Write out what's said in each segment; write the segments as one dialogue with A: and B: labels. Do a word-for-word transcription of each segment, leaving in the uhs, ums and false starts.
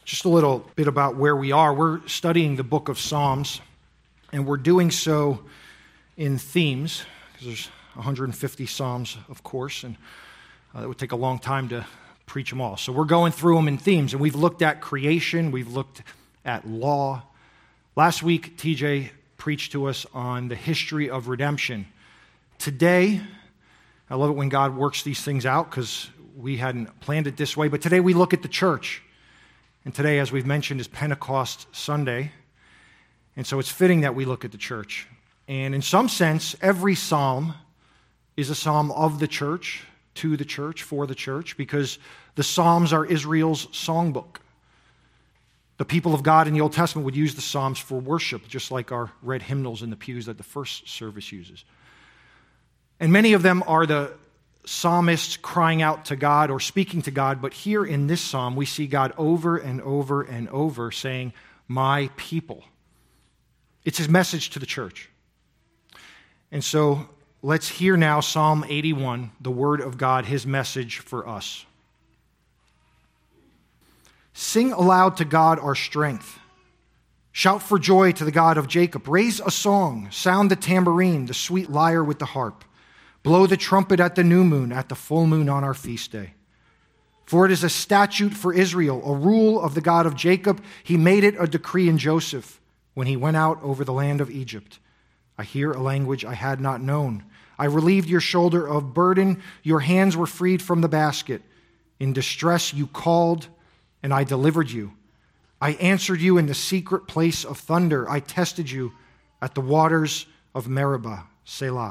A: Just a little bit about where we are. We're studying the book of Psalms, and we're doing so in themes, because there's one hundred fifty Psalms, of course, and uh, it would take a long time to preach them all. So we're going through them in themes, and we've looked at creation, we've looked at law. Last week, T J preached to us on the history of redemption. Today, I love it when God works these things out, because we hadn't planned it this way, but today we look at the church. And today, as we've mentioned, is Pentecost Sunday. And so it's fitting that we look at the church. And in some sense, every psalm is a psalm of the church, to the church, for the church, because the Psalms are Israel's songbook. The people of God in the Old Testament would use the Psalms for worship, just like our red hymnals in the pews that the first service uses. And many of them are the psalmists crying out to God or speaking to God, but here in this psalm, we see God over and over and over saying, "My people." It's his message to the church. And so let's hear now Psalm eighty-one, the word of God, his message for us. Sing aloud to God our strength. Shout for joy to the God of Jacob. Raise a song. Sound the tambourine, the sweet lyre with the harp. Blow the trumpet at the new moon, at the full moon on our feast day. For it is a statute for Israel, a rule of the God of Jacob. He made it a decree in Joseph when he went out over the land of Egypt. I hear a language I had not known. I relieved your shoulder of burden. Your hands were freed from the basket. In distress you called, and I delivered you. I answered you in the secret place of thunder. I tested you at the waters of Meribah. Selah.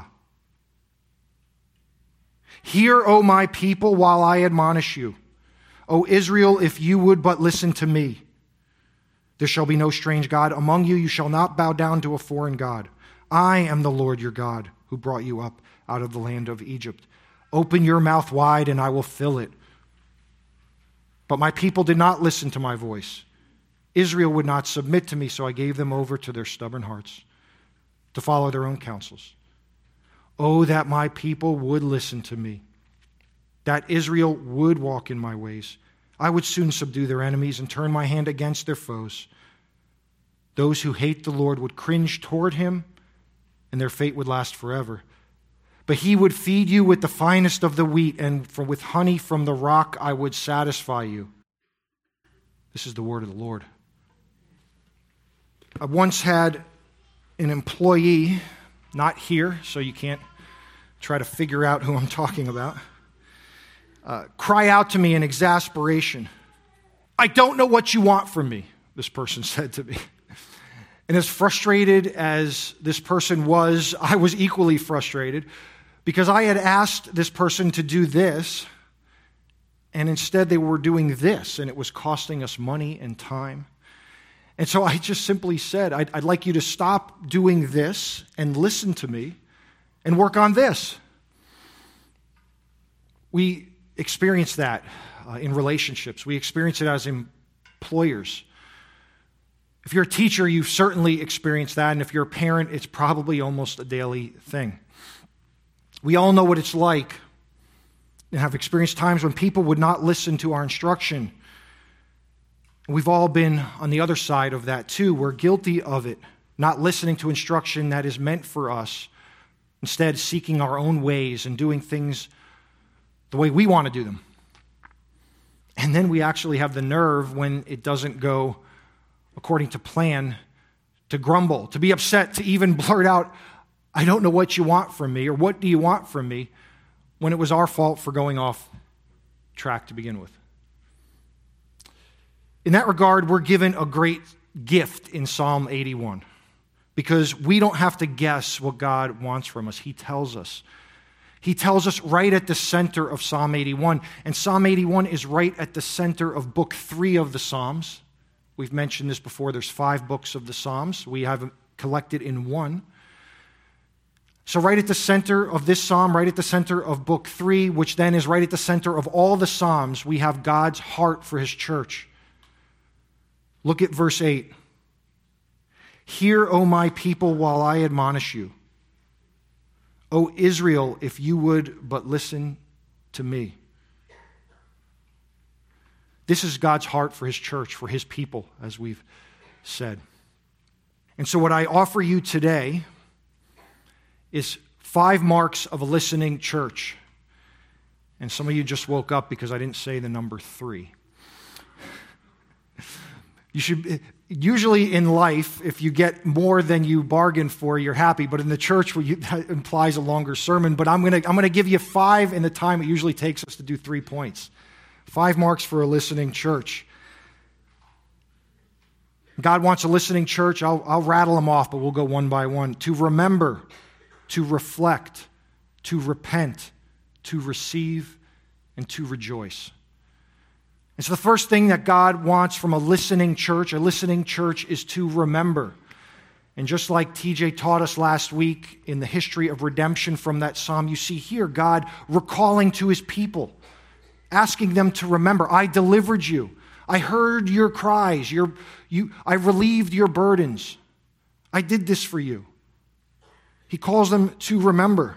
A: Hear, O my people, while I admonish you. O Israel, if you would but listen to me. There shall be no strange God among you. You shall not bow down to a foreign god. I am the Lord your God, who brought you up out of the land of Egypt. Open your mouth wide, and I will fill it. But my people did not listen to my voice. Israel would not submit to me, so I gave them over to their stubborn hearts, to follow their own counsels. Oh, that my people would listen to me, that Israel would walk in my ways. I would soon subdue their enemies and turn my hand against their foes. Those who hate the Lord would cringe toward him, and their fate would last forever. But he would feed you with the finest of the wheat, and with honey from the rock I would satisfy you. This is the word of the Lord. I once had an employee, not here, so you can't try to figure out who I'm talking about, uh, cry out to me in exasperation. "I don't know what you want from me," this person said to me. And as frustrated as this person was, I was equally frustrated because I had asked this person to do this, and instead they were doing this, and it was costing us money and time. And so I just simply said, I'd, I'd like you to stop doing this and listen to me and work on this. We experience that uh, in relationships. We experience it as employers. If you're a teacher, you've certainly experienced that. And if you're a parent, it's probably almost a daily thing. We all know what it's like and have experienced times when people would not listen to our instruction. We've all been on the other side of that too. We're guilty of it, not listening to instruction that is meant for us, instead seeking our own ways and doing things the way we want to do them. And then we actually have the nerve, when it doesn't go according to plan, to grumble, to be upset, to even blurt out, "I don't know what you want from me," or "What do you want from me?" when it was our fault for going off track to begin with. In that regard, we're given a great gift in Psalm eighty-one, because we don't have to guess what God wants from us. He tells us. He tells us right at the center of Psalm eighty-one. And Psalm eighty-one is right at the center of book three of the Psalms. We've mentioned this before. There's five books of the Psalms. We have them collected in one. So right at the center of this psalm, right at the center of book three, which then is right at the center of all the Psalms, we have God's heart for his church. Look at verse eight. Hear, O my people, while I admonish you. O Israel, if you would but listen to me. This is God's heart for his church, for his people, as we've said. And so what I offer you today is five marks of a listening church. And some of you just woke up because I didn't say the number three. You should, usually in life, if you get more than you bargained for, you're happy. But in the church, well, you, that implies a longer sermon. But I'm going to I'm going to give you five in the time it usually takes us to do three points. Five marks for a listening church. God wants a listening church. I'll, I'll rattle them off, but we'll go one by one. To remember, to reflect, to repent, to receive, and to rejoice. And so the first thing that God wants from a listening church, a listening church, is to remember. And just like T J taught us last week in the history of redemption from that psalm, you see here God recalling to his people, asking them to remember, I delivered you. I heard your cries. Your, you, I relieved your burdens. I did this for you. He calls them to remember.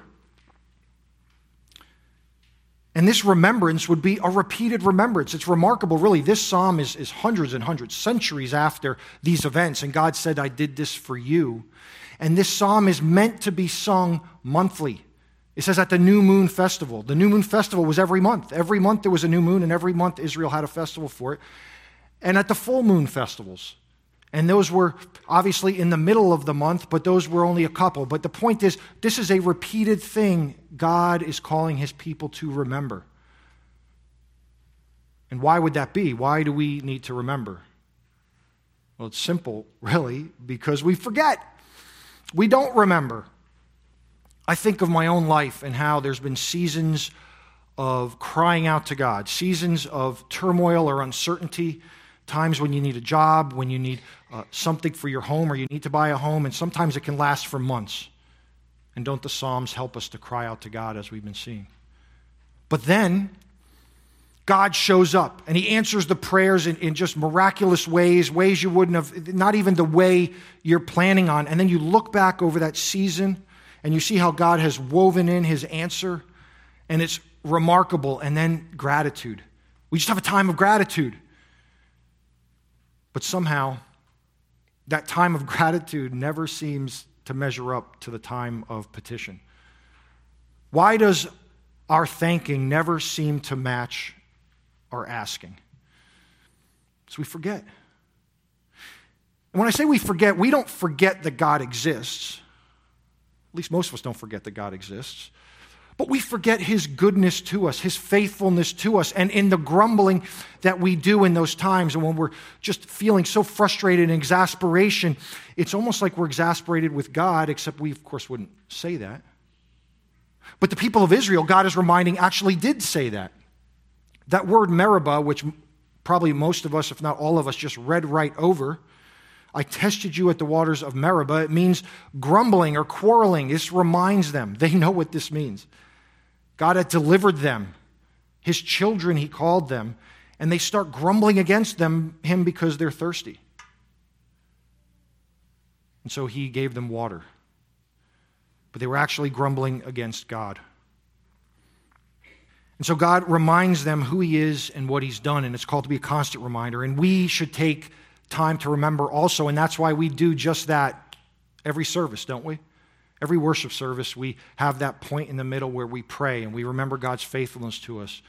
A: And this remembrance would be a repeated remembrance. It's remarkable, really. This psalm is, is hundreds and hundreds, centuries after these events. And God said, I did this for you. And this psalm is meant to be sung monthly. It says at the New Moon Festival. The New Moon Festival was every month. Every month there was a new moon, and every month Israel had a festival for it. And at the full moon festivals. And those were obviously in the middle of the month, but those were only a couple. But the point is, this is a repeated thing God is calling his people to remember. And why would that be? Why do we need to remember? Well, it's simple, really, because we forget. We don't remember. I think of my own life and how there's been seasons of crying out to God, seasons of turmoil or uncertainty, times when you need a job, when you need uh, something for your home, or you need to buy a home, and sometimes it can last for months. And don't the Psalms help us to cry out to God as we've been seeing? But then, God shows up, and he answers the prayers in, in just miraculous ways, ways you wouldn't have, not even the way you're planning on. And then you look back over that season, and you see how God has woven in his answer, and it's remarkable. And then gratitude. We just have a time of gratitude. But somehow, that time of gratitude never seems to measure up to the time of petition. Why does our thanking never seem to match our asking? So we forget. And when I say we forget, we don't forget that God exists. At least most of us don't forget that God exists. But we forget his goodness to us, his faithfulness to us. And in the grumbling that we do in those times, and when we're just feeling so frustrated and exasperation, it's almost like we're exasperated with God, except we, of course, wouldn't say that. But the people of Israel, God is reminding, actually did say that. That word Meribah, which probably most of us, if not all of us, just read right over, I tested you at the waters of Meribah. It means grumbling or quarreling. This reminds them. They know what this means. God had delivered them. His children, he called them. And they start grumbling against them, him because they're thirsty. And so he gave them water. But they were actually grumbling against God. And so God reminds them who he is and what he's done. And it's called to be a constant reminder. And we should take time to remember also, and that's why we do just that every service, don't we? Every worship service, we have that point in the middle where we pray and we remember God's faithfulness to us.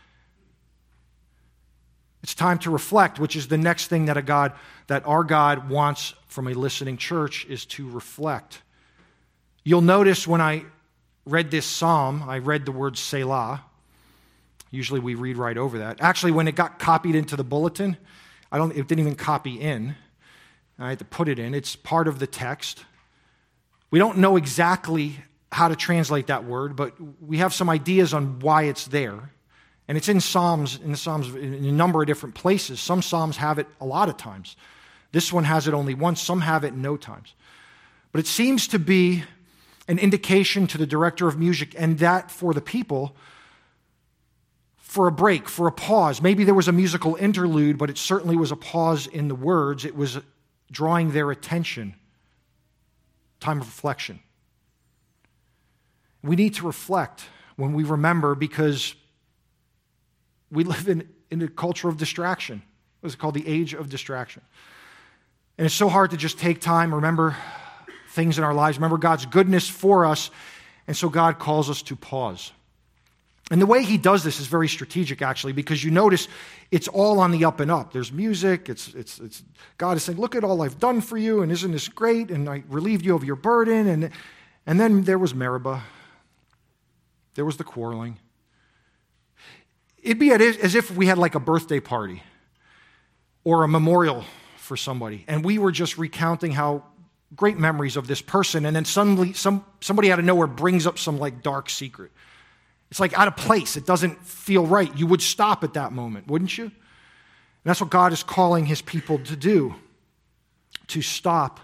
A: It's time to reflect, which is the next thing that a God, that our God wants from a listening church, is to reflect. You'll notice when I read this psalm, I read the word Selah. Usually we read right over that. Actually, when it got copied into the bulletin, I don't. It didn't even copy in. I had to put it in. It's part of the text. We don't know exactly how to translate that word, but we have some ideas on why it's there. And it's in Psalms, in the Psalms, in a number of different places. Some Psalms have it a lot of times. This one has it only once. Some have it no times. But it seems to be an indication to the director of music, and that for the people, for a break, for a pause. Maybe there was a musical interlude, but it certainly was a pause in the words. It was drawing their attention. Time of reflection. We need to reflect when we remember, because we live in, in a culture of distraction. What is it called? The age of distraction. And it's so hard to just take time, remember things in our lives, remember God's goodness for us, and so God calls us to pause. And the way he does this is very strategic, actually, because you notice it's all on the up and up. There's music. It's, it's, it's God is saying, look at all I've done for you, and isn't this great? And I relieved you of your burden. And, and then there was Meribah. There was the quarreling. It'd be as if we had like a birthday party or a memorial for somebody, and we were just recounting how great memories of this person, and then suddenly some, somebody out of nowhere brings up some like dark secret. It's like out of place. It doesn't feel right. You would stop at that moment, wouldn't you? And that's what God is calling his people to do, to stop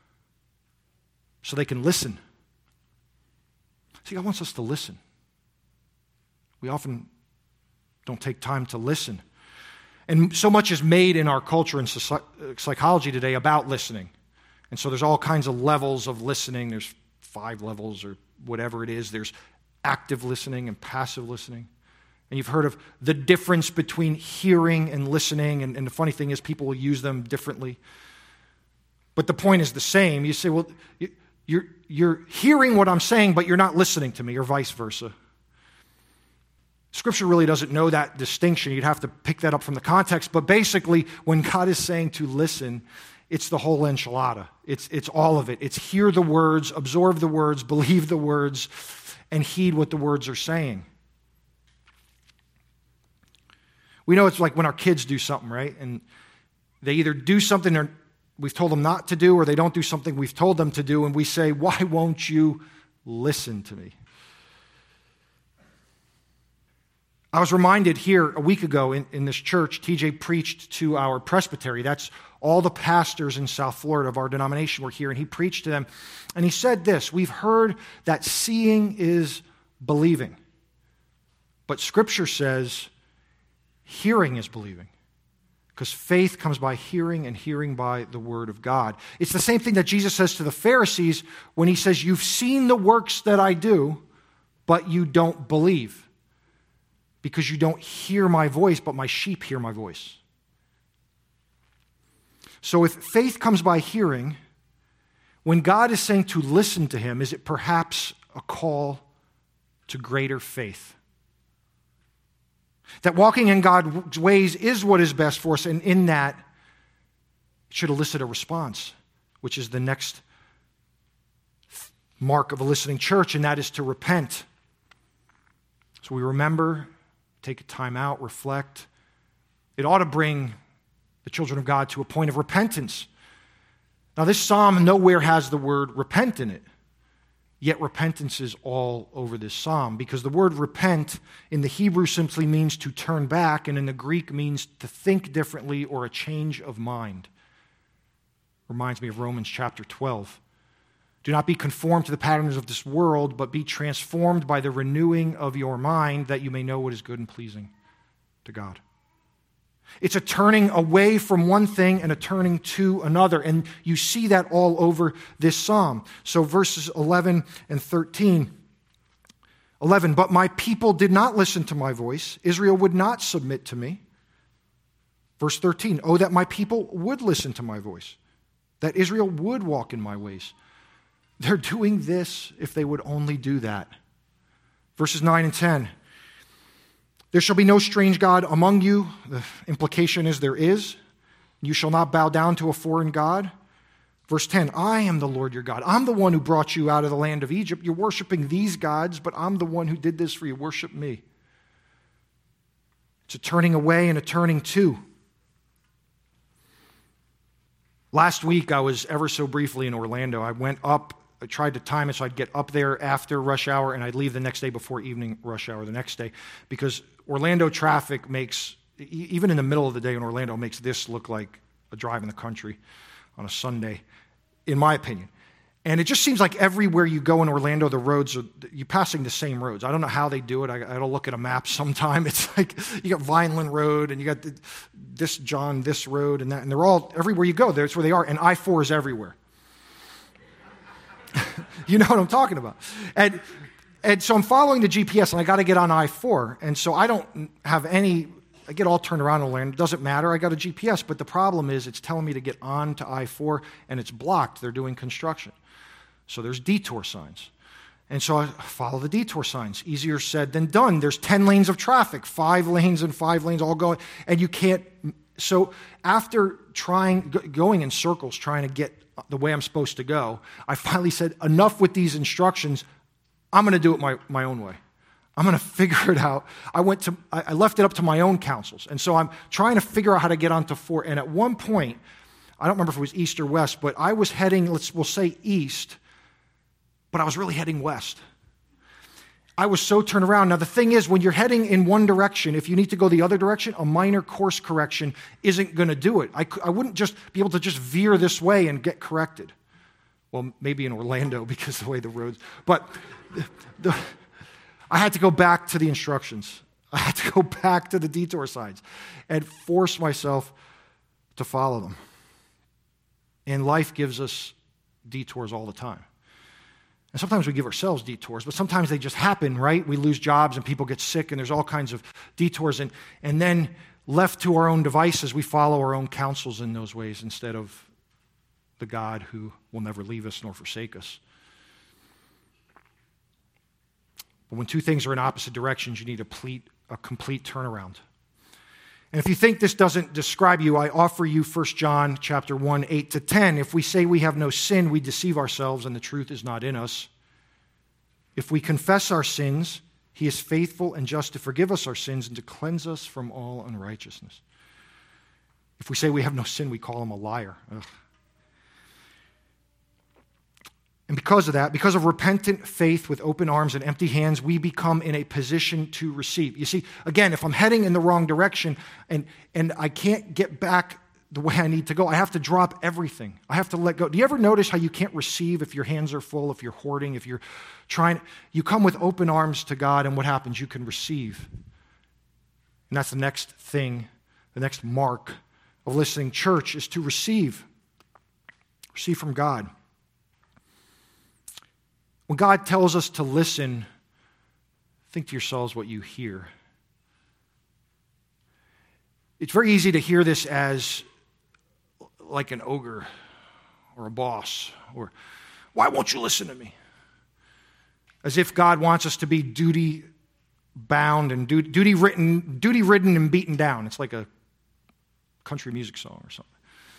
A: so they can listen. See, God wants us to listen. We often don't take time to listen. And so much is made in our culture and psychology today about listening. And so there's all kinds of levels of listening. There's five levels or whatever it is. There's active listening and passive listening. And you've heard of the difference between hearing and listening. And, and the funny thing is people will use them differently. But the point is the same. You say, well, you're, you're hearing what I'm saying, but you're not listening to me, or vice versa. Scripture really doesn't know that distinction. You'd have to pick that up from the context. But basically, when God is saying to listen, it's the whole enchilada. It's, it's all of it. It's hear the words, absorb the words, believe the words, and heed what the words are saying. We know it's like when our kids do something, right? And they either do something or we've told them not to do, or they don't do something we've told them to do, and we say, why won't you listen to me? I was reminded here a week ago in, in this church, T J preached to our presbytery. That's all the pastors in South Florida of our denomination were here, and he preached to them. And he said this: we've heard that seeing is believing. But Scripture says hearing is believing. Because faith comes by hearing, and hearing by the word of God. It's the same thing that Jesus says to the Pharisees when he says, you've seen the works that I do, but you don't believe. Because you don't hear my voice, but my sheep hear my voice. So if faith comes by hearing, when God is saying to listen to him, is it perhaps a call to greater faith? That walking in God's ways is what is best for us, and in that, it should elicit a response, which is the next mark of a listening church, and that is to repent. So we remember, take a time out, reflect. It ought to bring the children of God to a point of repentance. Now, this psalm nowhere has the word repent in it, yet repentance is all over this psalm, because the word repent in the Hebrew simply means to turn back, and in the Greek means to think differently or a change of mind. Reminds me of Romans chapter twelve. Do not be conformed to the patterns of this world, but be transformed by the renewing of your mind, that you may know what is good and pleasing to God. It's a turning away from one thing and a turning to another. And you see that all over this psalm. So verses eleven and thirteen. eleven, but my people did not listen to my voice. Israel would not submit to me. Verse thirteen, oh, that my people would listen to my voice, that Israel would walk in my ways. They're doing this if they would only do that. Verses nine and ten. There shall be no strange God among you. The implication is there is. You shall not bow down to a foreign god. Verse ten, I am the Lord your God. I'm the one who brought you out of the land of Egypt. You're worshiping these gods, but I'm the one who did this for you. Worship me. It's a turning away and a turning to. Last week, I was ever so briefly in Orlando. I went up. I tried to time it so I'd get up there after rush hour, and I'd leave the next day before evening rush hour the next day, because Orlando traffic makes, even in the middle of the day in Orlando, makes this look like a drive in the country on a Sunday, in my opinion. And it just seems like everywhere you go in Orlando, the roads are, you're passing the same roads. I don't know how they do it. I, I gotta look at a map sometime. It's like you got Vineland Road, and you got the, this John, this road, and that, and they're all, everywhere you go, that's where they are, and I four is everywhere. You know what I'm talking about. And and so I'm following the G P S, and I got to get on I four. And so I don't have any I get all turned around and land. It doesn't matter. I got a G P S. But the problem is it's telling me to get on to I four, and it's blocked. They're doing construction. So there's detour signs. And so I follow the detour signs. Easier said than done. There's ten lanes of traffic, five lanes and five lanes all going, and you can't. So after trying, going in circles, trying to get the way I'm supposed to go, I finally said, enough with these instructions. I'm going to do it my, my own way. I'm going to figure it out. I went to, I left it up to my own counsels. And so I'm trying to figure out how to get onto four. And at one point, I don't remember if it was east or west, but I was heading, let's, we'll say east, but I was really heading west. I was so turned around. Now, the thing is, when you're heading in one direction, if you need to go the other direction, a minor course correction isn't going to do it. I, I wouldn't just be able to just veer this way and get corrected. Well, maybe in Orlando because of the way the roads, but the, the I had to go back to the instructions. I had to go back to the detour signs and force myself to follow them. And life gives us detours all the time. And sometimes we give ourselves detours, but sometimes they just happen, right? We lose jobs and people get sick and there's all kinds of detours. And, and then left to our own devices, we follow our own counsels in those ways instead of the God who will never leave us nor forsake us. But when two things are in opposite directions, you need a complete, a complete turnaround. And if you think this doesn't describe you, I offer you First John chapter one, eight to ten. If we say we have no sin, we deceive ourselves and the truth is not in us. If we confess our sins, he is faithful and just to forgive us our sins and to cleanse us from all unrighteousness. If we say we have no sin, we call him a liar. Ugh. And because of that, because of repentant faith with open arms and empty hands, we become in a position to receive. You see, again, if I'm heading in the wrong direction and, and I can't get back the way I need to go, I have to drop everything. I have to let go. Do you ever notice how you can't receive if your hands are full, if you're hoarding, if you're trying? You come with open arms to God, and what happens? You can receive. And that's the next thing, the next mark of listening. Church is to receive. Receive from God. When God tells us to listen, think to yourselves what you hear. It's very easy to hear this as like an ogre or a boss, or why won't you listen to me? As if God wants us to be duty bound and duty written, duty ridden and beaten down. It's like a country music song or something.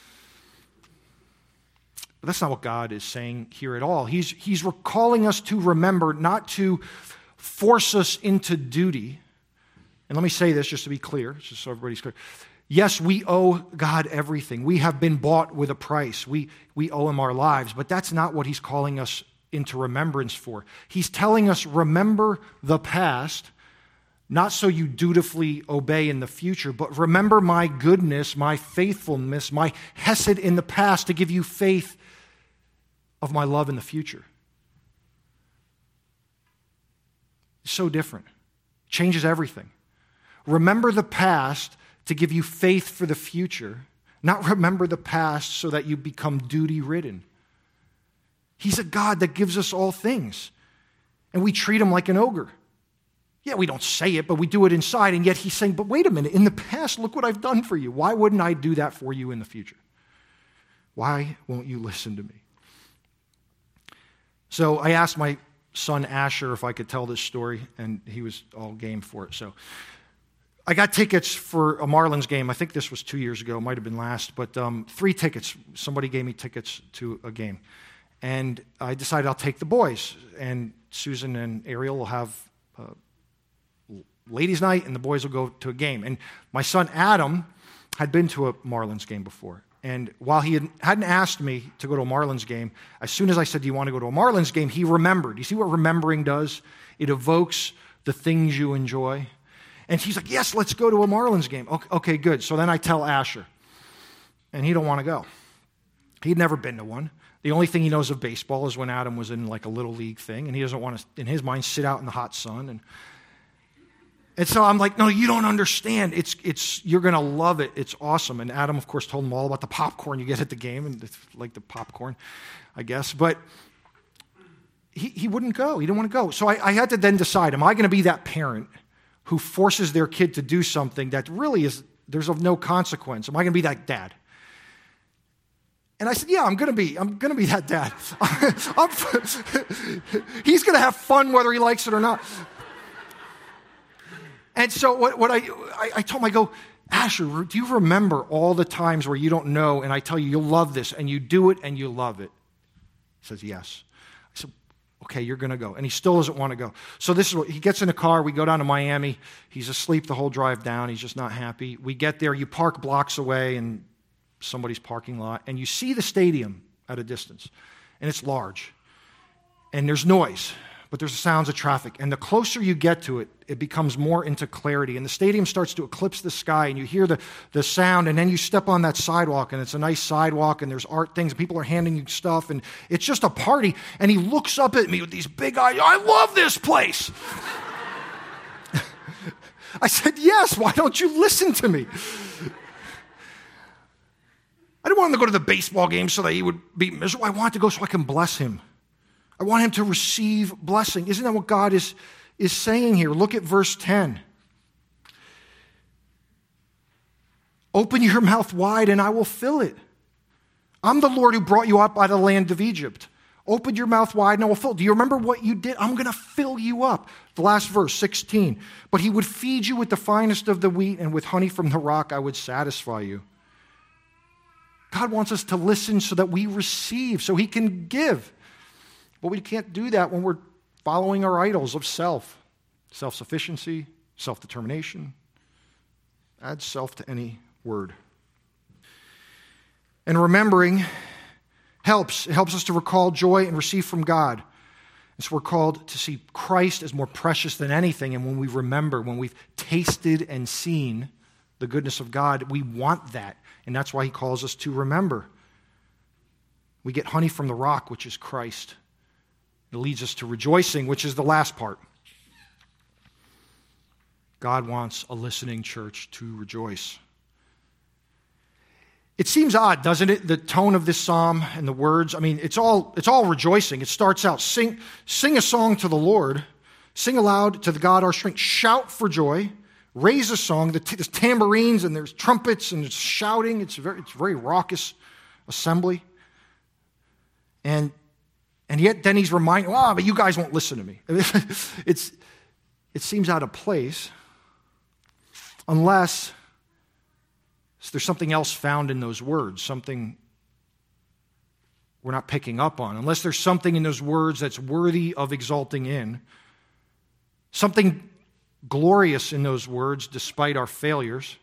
A: But that's not what God is saying here at all. He's, he's calling us to remember, not to force us into duty. And let me say this just to be clear, just so everybody's clear. Yes, we owe God everything. We have been bought with a price. We, we owe him our lives, but that's not what he's calling us into remembrance for. He's telling us, remember the past, not so you dutifully obey in the future, but remember my goodness, my faithfulness, my hesed in the past to give you faith of my love in the future. It's so different. Changes everything. Remember the past to give you faith for the future, not remember the past so that you become duty-ridden. He's a God that gives us all things, and we treat him like an ogre. Yeah, we don't say it, but we do it inside, and yet he's saying, but wait a minute, in the past, look what I've done for you. Why wouldn't I do that for you in the future? Why won't you listen to me? So I asked my son Asher if I could tell this story, and he was all game for it. So I got tickets for a Marlins game. I think this was two years ago. It might have been last, but um, three tickets. Somebody gave me tickets to a game. And I decided I'll take the boys, and Susan and Ariel will have uh, ladies' night, and the boys will go to a game. And my son Adam had been to a Marlins game before. And while he had, hadn't asked me to go to a Marlins game, as soon as I said, do you want to go to a Marlins game, he remembered. You see what remembering does? It evokes the things you enjoy. And he's like, yes, let's go to a Marlins game. Okay, okay, good. So then I tell Asher, and he don't want to go. He'd never been to one. The only thing he knows of baseball is when Adam was in like a little league thing, and he doesn't want to, in his mind, sit out in the hot sun. And And so I'm like, no, you don't understand. It's, it's, you're going to love it. It's awesome. And Adam, of course, told him all about the popcorn you get at the game, and it's like the popcorn, I guess. But he, he wouldn't go. He didn't want to go. So I, I had to then decide, am I going to be that parent who forces their kid to do something that really is, there's of no consequence. Am I going to be that dad? And I said, yeah, I'm going to be, I'm going to be that dad. I'm, he's going to have fun whether he likes it or not. And so what, what I, I, I told him, I go, Asher, do you remember all the times where you don't know and I tell you you'll love this and you do it and you love it? He says, yes. I said, okay, you're going to go. And he still doesn't want to go. So this is what, he gets in a car. We go down to Miami. He's asleep the whole drive down. He's just not happy. We get there. You park blocks away in somebody's parking lot, and you see the stadium at a distance. And it's large. And there's noise, but there's the sounds of traffic. And the closer you get to it, it becomes more into clarity. And the stadium starts to eclipse the sky, and you hear the, the sound, and then you step on that sidewalk, and it's a nice sidewalk, and there's art things, and people are handing you stuff, and it's just a party. And he looks up at me with these big eyes. I love this place. I said, yes, why don't you listen to me? I didn't want him to go to the baseball game so that he would be miserable. I wanted to go so I can bless him. I want him to receive blessing. Isn't that what God is, is saying here? Look at verse ten. Open your mouth wide and I will fill it. I'm the Lord who brought you up out of the land of Egypt. Open your mouth wide and I will fill it. Do you remember what you did? I'm going to fill you up. The last verse, sixteen. But he would feed you with the finest of the wheat, and with honey from the rock I would satisfy you. God wants us to listen so that we receive, so he can give. But we can't do that when we're following our idols of self. Self-sufficiency, self-determination. Add self to any word. And remembering helps. It helps us to recall joy and receive from God. And so we're called to see Christ as more precious than anything. And when we remember, when we've tasted and seen the goodness of God, we want that. And that's why he calls us to remember. We get honey from the rock, which is Christ. It leads us to rejoicing, which is the last part. God wants a listening church to rejoice. It seems odd, doesn't it? The tone of this psalm and the words. I mean, it's all it's all rejoicing. It starts out, sing, sing a song to the Lord, sing aloud to the God our strength, shout for joy. Raise a song. There's tambourines and there's trumpets and it's shouting. It's very, it's very raucous assembly. And and yet then he's reminding, oh, but you guys won't listen to me. it's it seems out of place unless there's something else found in those words, something we're not picking up on. Unless there's something in those words that's worthy of exalting in, something glorious in those words despite our failures.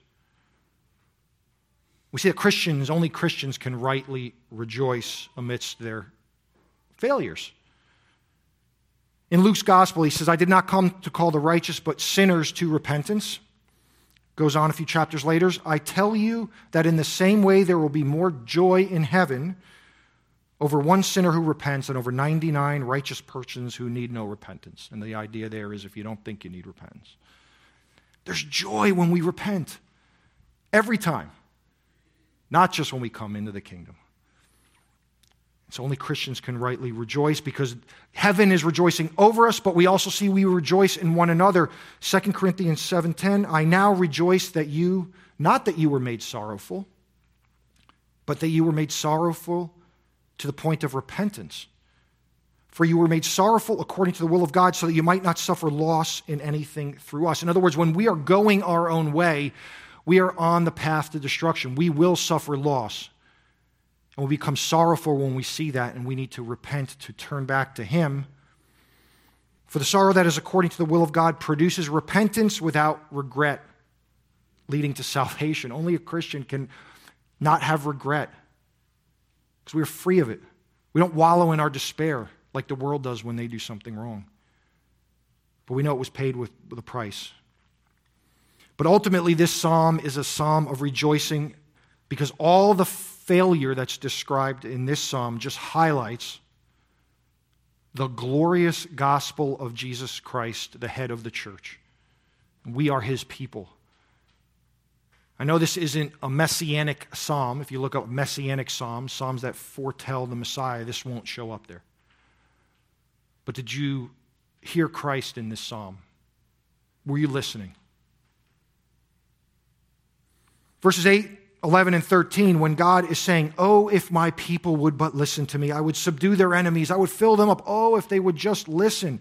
A: We see that Christians, only Christians can rightly rejoice amidst their failures. In Luke's gospel, he says, I did not come to call the righteous, but sinners to repentance. Goes on a few chapters later, I tell you that in the same way there will be more joy in heaven over one sinner who repents than over ninety-nine righteous persons who need no repentance. And the idea there is if you don't think you need repentance. There's joy when we repent. Every time. Not just when we come into the kingdom. So only Christians can rightly rejoice because heaven is rejoicing over us, but we also see we rejoice in one another. Second Corinthians seven ten, I now rejoice that you, not that you were made sorrowful, but that you were made sorrowful to the point of repentance. For you were made sorrowful according to the will of God so that you might not suffer loss in anything through us. In other words, when we are going our own way, we are on the path to destruction. We will suffer loss. And we become sorrowful when we see that, and we need to repent to turn back to him. For the sorrow that is according to the will of God produces repentance without regret, leading to salvation. Only a Christian can not have regret. Because we're free of it. We don't wallow in our despair like the world does when they do something wrong. But we know it was paid with, with a price. But ultimately, this psalm is a psalm of rejoicing because all the failure that's described in this psalm just highlights the glorious gospel of Jesus Christ, the head of the church. We are his people. I know this isn't a messianic psalm. If you look up messianic psalms, psalms that foretell the Messiah, this won't show up there. But did you hear Christ in this psalm? Were you listening? Verses eight, eleven, and thirteen, when God is saying, oh, if my people would but listen to me, I would subdue their enemies, I would fill them up. Oh, if they would just listen.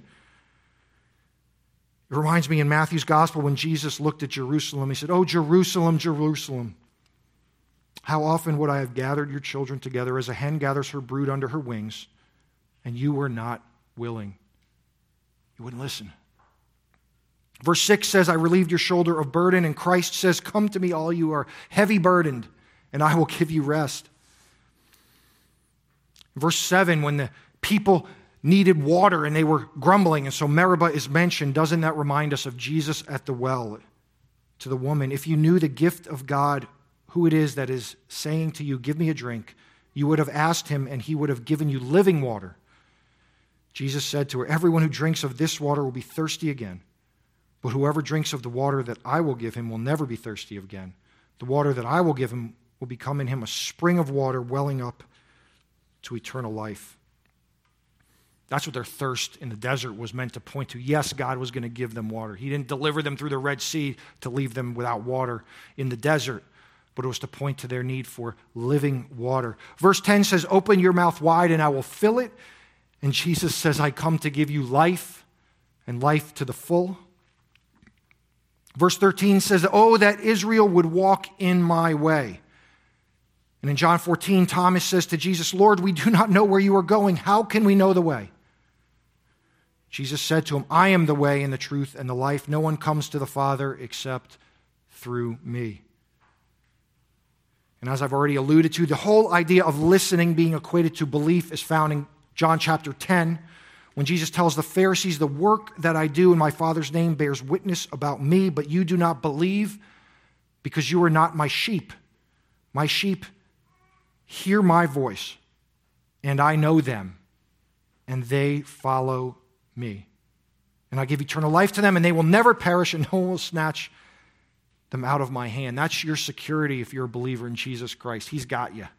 A: It reminds me in Matthew's gospel when Jesus looked at Jerusalem, he said, oh, Jerusalem, Jerusalem, how often would I have gathered your children together as a hen gathers her brood under her wings, and you were not willing. You wouldn't listen. Verse six says, I relieved your shoulder of burden, and Christ says, come to me, all you are heavy burdened, and I will give you rest. Verse seven, when the people needed water and they were grumbling, and so Meribah is mentioned, doesn't that remind us of Jesus at the well to the woman? If you knew the gift of God, who it is that is saying to you, give me a drink, you would have asked him, and he would have given you living water. Jesus said to her, everyone who drinks of this water will be thirsty again. But whoever drinks of the water that I will give him will never be thirsty again. The water that I will give him will become in him a spring of water welling up to eternal life. That's what their thirst in the desert was meant to point to. Yes, God was going to give them water. He didn't deliver them through the Red Sea to leave them without water in the desert, but it was to point to their need for living water. Verse ten says, open your mouth wide and I will fill it. And Jesus says, I come to give you life and life to the full. Verse thirteen says, oh, that Israel would walk in my way. And in John fourteen, Thomas says to Jesus, Lord, we do not know where you are going. How can we know the way? Jesus said to him, I am the way and the truth and the life. No one comes to the Father except through me. And as I've already alluded to, the whole idea of listening being equated to belief is found in John chapter ten, when Jesus tells the Pharisees, the work that I do in my Father's name bears witness about me, but you do not believe because you are not my sheep. My sheep hear my voice, and I know them, and they follow me. And I give eternal life to them, and they will never perish, and no one will snatch them out of my hand. That's your security if you're a believer in Jesus Christ. He's got you.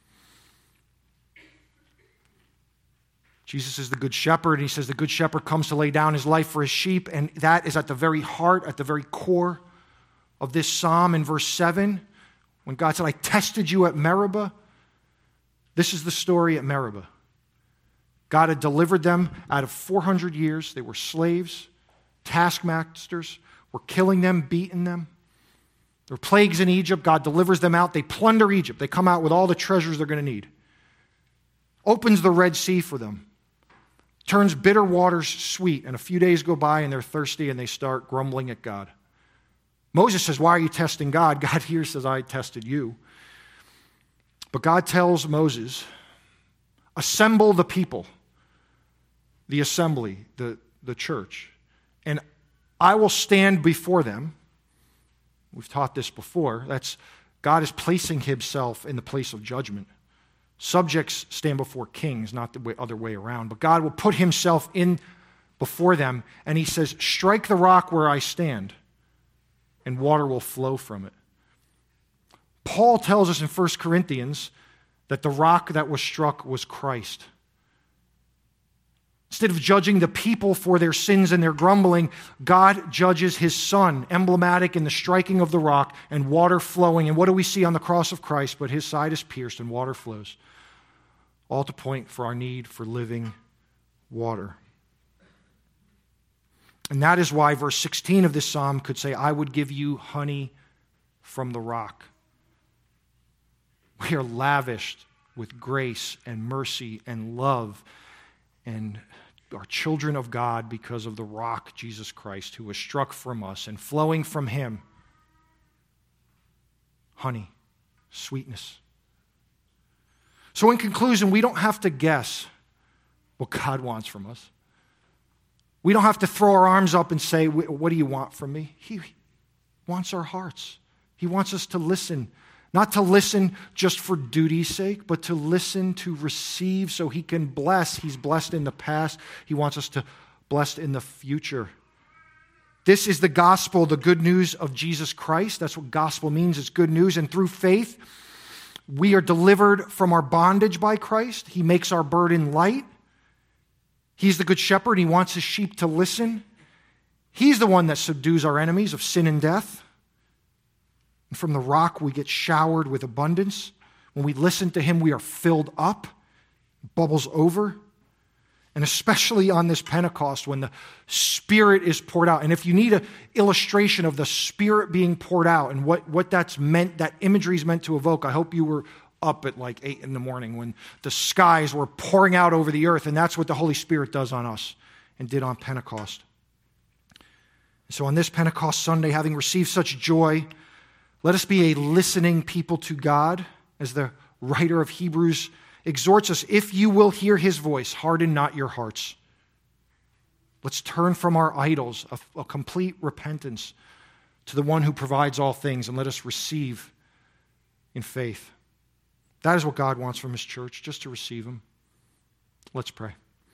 A: Jesus is the good shepherd, and he says the good shepherd comes to lay down his life for his sheep, and that is at the very heart, at the very core of this psalm in verse seven. When God said, I tested you at Meribah, this is the story at Meribah. God had delivered them out of four hundred years. They were slaves, taskmasters, were killing them, beating them. There were plagues in Egypt. God delivers them out. They plunder Egypt. They come out with all the treasures they're going to need. Opens the Red Sea for them. Turns bitter waters sweet, and a few days go by and they're thirsty and they start grumbling at God. Moses says, why are you testing God? God here says, I tested you. But God tells Moses, assemble the people, the assembly, the, the church, and I will stand before them. We've taught this before. That's God is placing himself in the place of judgment. Subjects stand before kings, not the way, other way around. But God will put himself in before them, and he says, strike the rock where I stand, and water will flow from it. Paul tells us in First Corinthians that the rock that was struck was Christ. Instead of judging the people for their sins and their grumbling, God judges his Son, emblematic in the striking of the rock and water flowing. And what do we see on the cross of Christ? But his side is pierced and water flows. All to point for our need for living water. And that is why verse sixteen of this psalm could say, I would give you honey from the rock. We are lavished with grace and mercy and love and are children of God because of the rock, Jesus Christ, who was struck from us, and flowing from him, honey, sweetness. So in conclusion, we don't have to guess what God wants from us. We don't have to throw our arms up and say, what do you want from me? He wants our hearts. He wants us to listen. Not to listen just for duty's sake, but to listen to receive so he can bless. He's blessed in the past. He wants us to bless in the future. This is the gospel, the good news of Jesus Christ. That's what gospel means. It's good news. And through faith, we are delivered from our bondage by Christ. He makes our burden light. He's the good shepherd. He wants his sheep to listen. He's the one that subdues our enemies of sin and death. And from the rock, we get showered with abundance. When we listen to him, we are filled up, bubbles over. And especially on this Pentecost, when the Spirit is poured out. And if you need an illustration of the Spirit being poured out and what, what that's meant, that imagery is meant to evoke, I hope you were up at like eight in the morning when the skies were pouring out over the earth. And that's what the Holy Spirit does on us and did on Pentecost. So on this Pentecost Sunday, having received such joy, let us be a listening people to God, as the writer of Hebrews exhorts us. If you will hear his voice, harden not your hearts. Let's turn from our idols, a, a complete repentance, to the one who provides all things, and let us receive in faith. That is what God wants from his church, just to receive him. Let's pray.